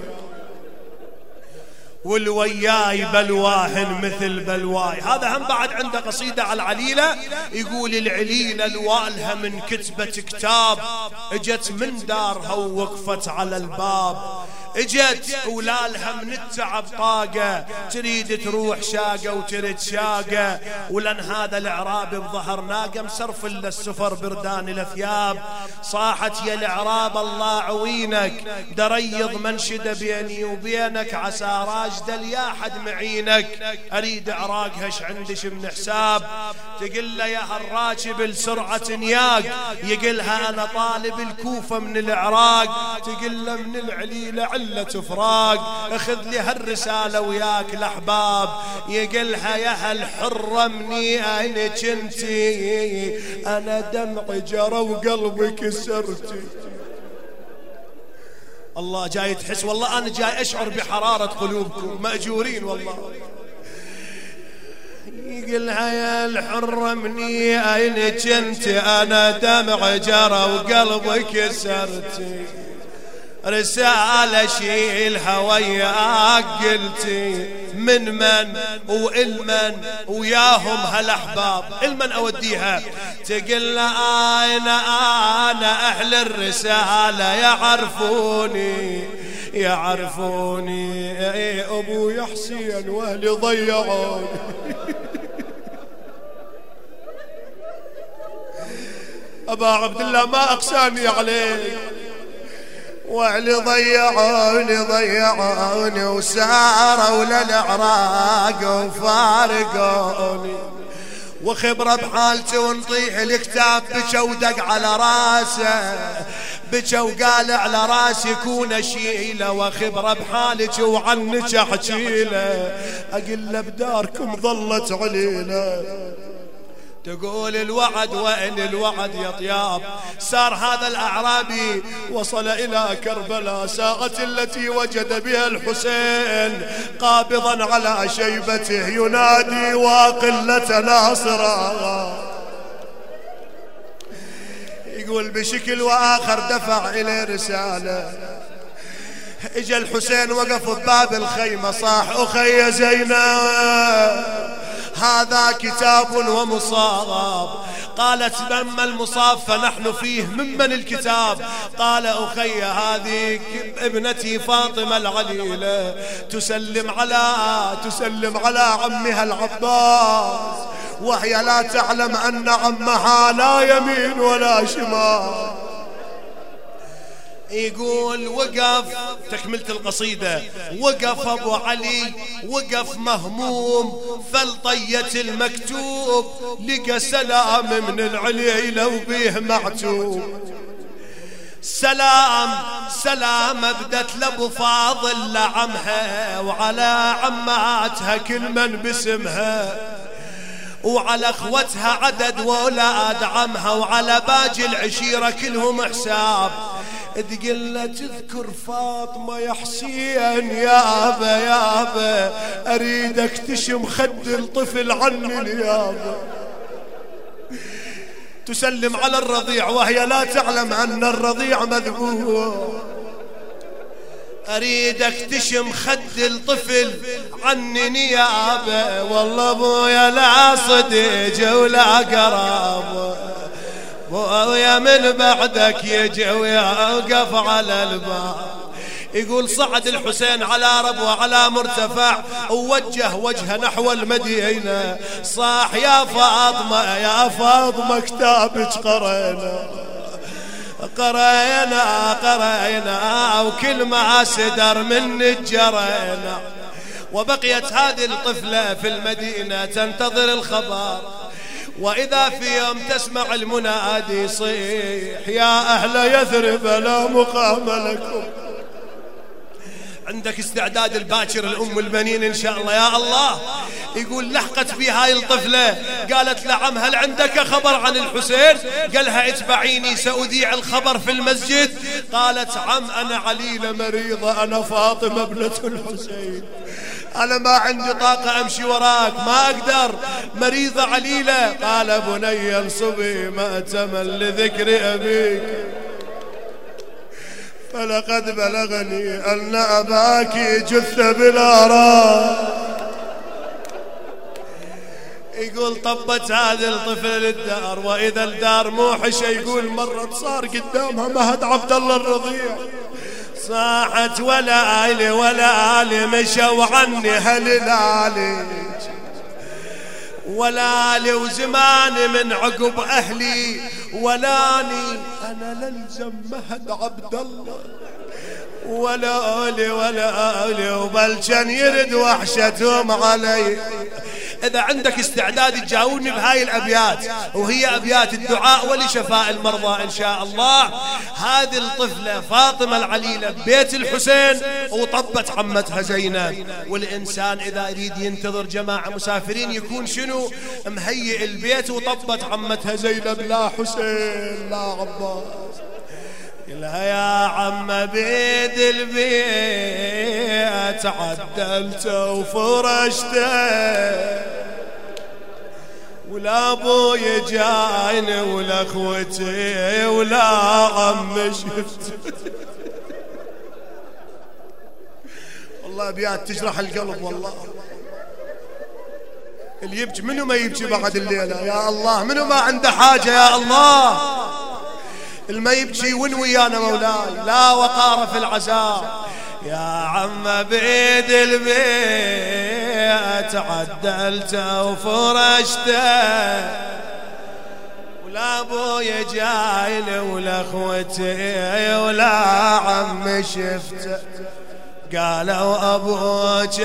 B: والوياي بلواهن مثل بلواي. هذا هم بعد عنده قصيدة على العليلة، يقول العليلة الوالهة من كتبة كتاب، اجت من دارها ووقفت على الباب، اجت ولالها من التعب طاقة، تريد تروح شاقة وترد شاقة، ولن هذا العراب بظهر ناقة مسرف الا السفر بردان الثياب. صاحت يا العراب الله عوينك، دريض منشدة بيني وبينك، عسى راجدة ليا حد معينك، اريد عراقها ايش عندش من حساب. تقل له يا هالراكب السرعة نياق، يقلها انا طالب الكوفة من العراق، تقل له من العليلة علة فراق، اخذ لي هالرسالة وياك الاحباب، يقلها يا هالحرة مني اين كنتي، انا دمعي جرى وقلبي كسرتي. الله جاي تحس، والله انا جاي اشعر بحرارة قلوبكم، مأجورين والله. يقلها يا الحرة مني اين كنتي، انا دمعي جرى وقلبي كسرتي، رسالة شيلها وياك قلتي، من والمن وياهم هالاحباب، المن اوديها. تقل انا اهل الرسالة يعرفوني ابويا حسين واهلي ضيعوني. ابا عبد الله ما اقساني عليك، واهلي ضيعوني وساروا للعراق وفارقوني، وخبرة بحالتي ونطيح الكتاب، بكى ودق على راسه، بكى وقال على راسي يكون اشيله، وخبرة بحالتي وعنك احكيله، اقل له بداركم ظلت عليله. تقول الوعد وين الوعد يا طياب، سار هذا الأعرابي وصل إلى كربلاء، ساعة التي وجد بها الحسين قابضا على شيبته ينادي وقلة ناصرا. يقول بشكل وآخر دفع إليه رسالة، اجا الحسين وقف بباب الخيمة، صاح أخي زينب هذا كتاب ومصاب. قالت بما المصاب فنحن فيه، ممن الكتاب؟ قال أخي هذه ابنتي فاطمة العليلة تسلم على عمها العباس، وهي لا تعلم أن عمها لا يمين ولا شمال. يقول وقف، تكملة القصيدة، وقف أبو علي وقف مهموم، فلطية المكتوب لقى سلام من العليلة وبيه معتوب. سلام بدت لابو فاضل لعمها، وعلى عماتها كل من باسمها، وعلى اخوتها عدد واولاد عمها، وعلى باقي العشيرة كلهم حساب. تقلنا تذكر فاطمة يا حسين، يابا اريدك تشم خد الطفل عني اليابا. تسلم على الرضيع وهي لا تعلم ان الرضيع مذبوح، اريدك تشم خد الطفل عني نيابه، والله ابويا لا صديق ولا قرابه، ويا من بعدك يجي ويوقف على الباب. يقول صعد الحسين على ربوة على مرتفع، ووجه وجهه نحو المدينة، صاح يا فاطمة كتابك قرينا وكل ما سدر منك جرينا. وبقيت هذه الطفلة في المدينة تنتظر الخبر، وإذا في يوم تسمع المنادي يصيح يا أهل يثرب لا مقام لكم، عندك استعداد الباكر الأم والبنين إن شاء الله يا الله. يقول لحقت في هاي الطفلة قالت لعم هل عندك خبر عن الحسين؟ قالها اتبعيني سأذيع الخبر في المسجد. قالت عم أنا عليلة مريضة، أنا فاطمة ابنة الحسين، أنا ما عندي طاقة أمشي وراك، ما أقدر، مريضة عليلة. قال بني انصبي مأتما لذكر أبيك، فلقد بلغني أن أباك جث بالآراء. يقول طبت هذه الطفلة للدار، وإذا الدار موحشة. يقول مرت صار قدامها مهد عبد الله الرضيع، صاحت ولا آلي ولا آلي مشوا عني هاللالي، ولا لي وزماني من عقب أهلي، ولاني أنا للزم مهد عبد الله، ولا آلي ولا آلي وبل كان يرد وحشتهم علي. إذا عندك استعداد تجاوبني بهاي الأبيات، وهي أبيات الدعاء ولشفاء المرضى إن شاء الله. هذه الطفلة فاطمة العليلة ببيت الحسين وطبت عمتها زينب. والإنسان إذا يريد ينتظر جماعة مسافرين يكون شنو؟ مهيئ البيت، وطبت عمتها زينب لا حسين لا عباس. قلها يا عم بيد البيت عدلت وفرشته، ولا ابوي جايني ولا اخوتي ولا عم شفت. والله ابيات تجرح القلب. والله اللي يبكي منو ما يبكي بعد الليلة يا الله؟ منو ما عنده حاجة يا الله؟ الما يبكي وين ويانا مولاي؟ لا وقار في العزاء. يا عم بيد البيت عدلت وفرشته، ولا ابوي جايني ولا اخوتي ولا عم شفته. قالوا ابوك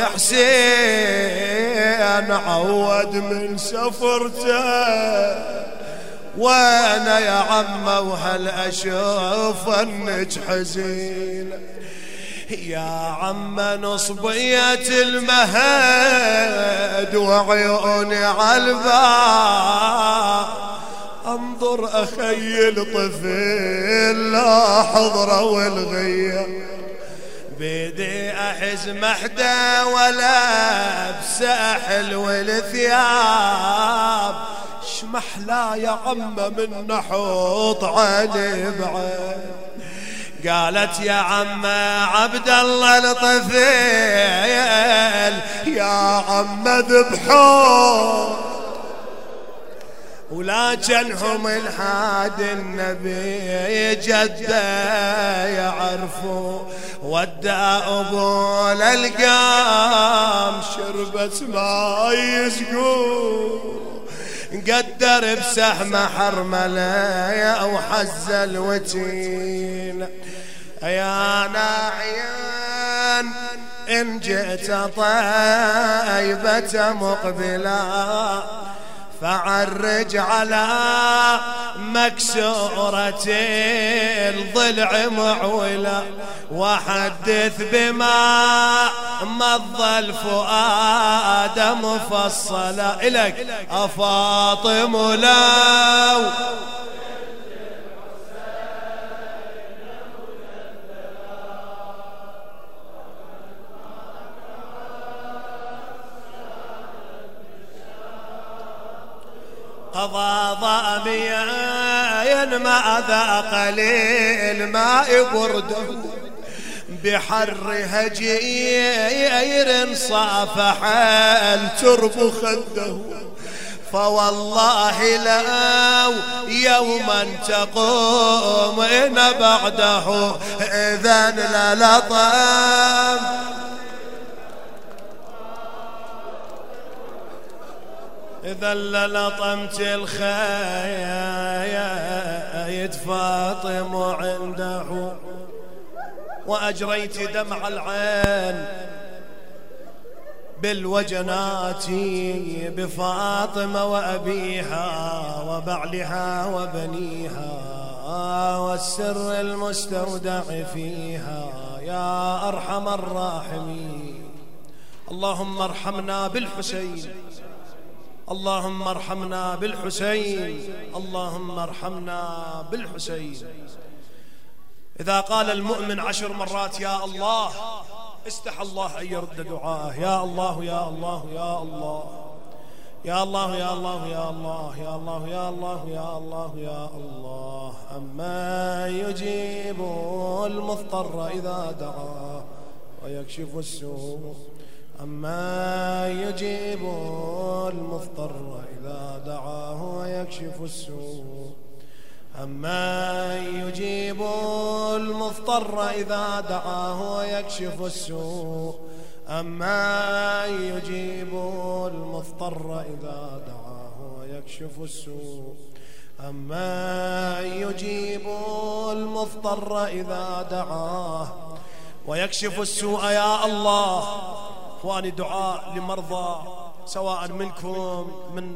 B: حسين عود من سفرته، وانا يا عم وهل اشوف انك حزين. يا عم نصبية المهد وعيوني عالباب، انظر اخيل طفل لا حضره والغياب، بيدي احز محده ولا بساحل والثياب، شمحلا يا عم من نحوط علي بعين. قالت يا عم عبد الله الطفيل يا عم ذبحوه، ولكنهم الحاد النبي جده يعرفوا، ودى ابو للقام شربت ما يسقوا، قدر بسهم حرمله وحز الوتين. يا ناعيا إن جئت طيبة مقبلا، فعرج على مكسورة الضلع معولا، وحدث بما مضى الفؤاد مفصلا. إلك أفاطم لو قضى ظاميا ما ذاق للماء برده، بحر هجير صافح الترب خده، فوالله لو يوما تقوم إن بعده إذن للطم، إذا للطمت الخيايد فاطم عنده، وأجريت دمع العين بالوجنات بفاطمة وأبيها وبعلها وبنيها، والسر المستودع فيها يا أرحم الراحمين. اللهم ارحمنا بالحسين، اللهم ارحمنا بالحسين، اللهم ارحمنا بالحسين. إذا قال المؤمن 10 مرات يا الله استحى الله أن يرد دعاءه. يا الله يا الله يا الله يا الله يا الله يا الله يا الله يا الله يا الله يا الله. أما يجيب المضطر إذا دعاه ويكشف السوء، أما يجيب المضطر إذا دعاه ويكشف السوء، أما يجيب المضطر إذا دعاه ويكشف السوء، أما يجيب المضطر إذا دعاه ويكشف السوء، أما يجيب المضطر إذا دعاه ويكشف السوء. يا الله. إخواني، دعاء لمرضى سواء منكم من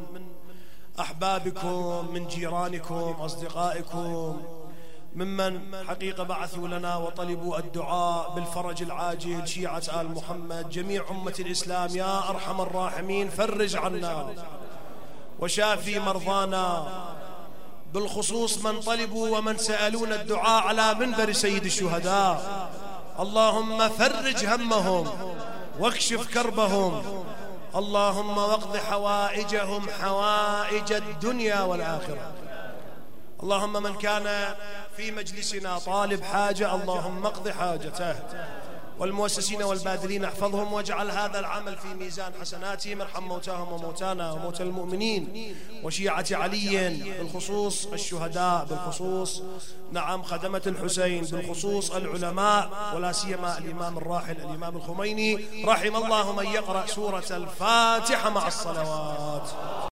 B: أحبابكم من جيرانكم أصدقائكم ممن حقيقة بعثوا لنا وطلبوا الدعاء بالفرج العاجل، شيعة آل محمد، جميع أمة الإسلام. يا أرحم الراحمين فرج عنا وشافي مرضانا، بالخصوص من طلبوا ومن سألون الدعاء على منبر سيد الشهداء. اللهم فرج همهم واكشف كربهم، اللهم واقض حوائجهم حوائج الدنيا والآخرة. اللهم من كان في مجلسنا طالب حاجة اللهم اقض حاجته، والمؤسسين والباذلين احفظهم واجعل هذا العمل في ميزان حسناتهم. ارحم موتاهم وموتانا وموتى المؤمنين وشيعة علي، بالخصوص الشهداء، بالخصوص نعم خدمة الحسين، بالخصوص العلماء، ولا سيما الإمام الراحل الإمام الخميني. رحم الله من يقرأ سورة الفاتحة مع الصلوات.